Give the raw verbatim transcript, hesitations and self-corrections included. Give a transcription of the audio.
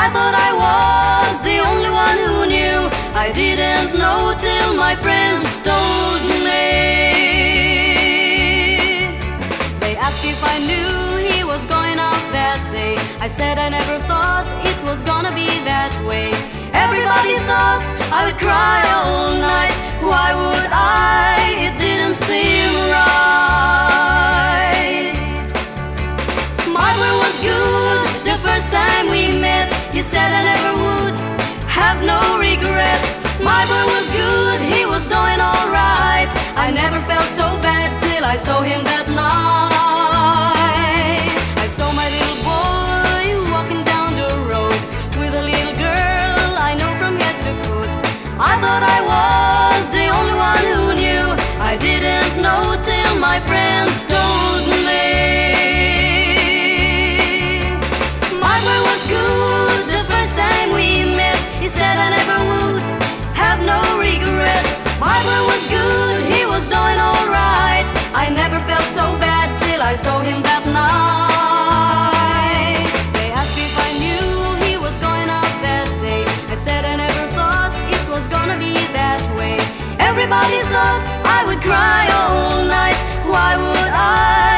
I thought I was the only one who knew. I didn't know till my friends told me. They asked if I knew he was going out that day. I said I never thought it was gonna be that way. Everybody thought I would cry all night. Why would I? It didn't seem right. My boy was good the first time we met. He said I never would have no regrets. My boy was good, he was doing alright. I never felt so bad till I saw him that night. I saw my little boy walking down the road with a little girl I know from head to foot. I thought I was the only one who knew. I didn't know till my friends told me. My boy was good the first time we met. He said I never would have no regrets. My boy was good, he was doing alright. I never felt so bad till I saw him that night. They asked if I knew he was going out that day. I said I never thought it was gonna be that way. Everybody thought I would cry all night. Why would I?